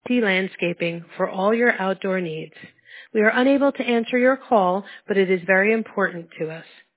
MD Landscaping for all your outdoor needs. We are unable to answer your call, but it is very important to us.